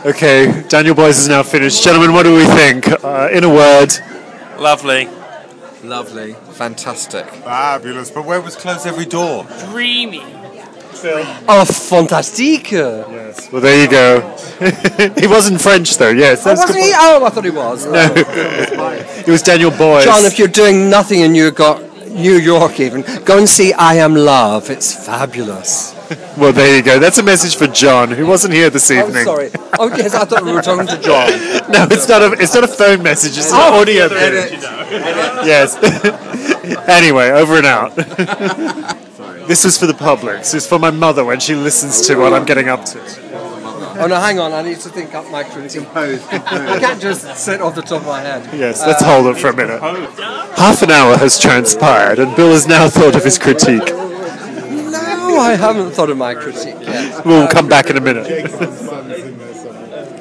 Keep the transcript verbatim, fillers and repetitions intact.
Okay, Daniel Boys is now finished. Gentlemen, what do we think? Uh, in a word. Lovely. Lovely. Fantastic. Fabulous. But where was Close Every Door? Dreamy. Oh, fantastique! Yes. Well, there you go. He wasn't French, though. Yes. Oh, That's wasn't good he? point. Oh, I thought he was. No. It was Daniel Boys. John, if you're doing nothing and you've got New York even, go and see I Am Love. It's fabulous. Well, there you go. That's a message for John, who wasn't here this Oh, evening. sorry. Oh, yes, I thought we were talking to John. No, it's not a it's not a phone message. It's an Oh, audio thing. Yes. Anyway, over and out. This was for the public. This is for my mother when she listens to what I'm getting up to. Oh, no, hang on. I need to think up my critique. I can't just sit off the top of my head. Yes, let's Uh, hold it for a minute. Half an hour has transpired, and Bill has now thought of his critique. No, I haven't thought of my critique yet. We'll come back in a minute.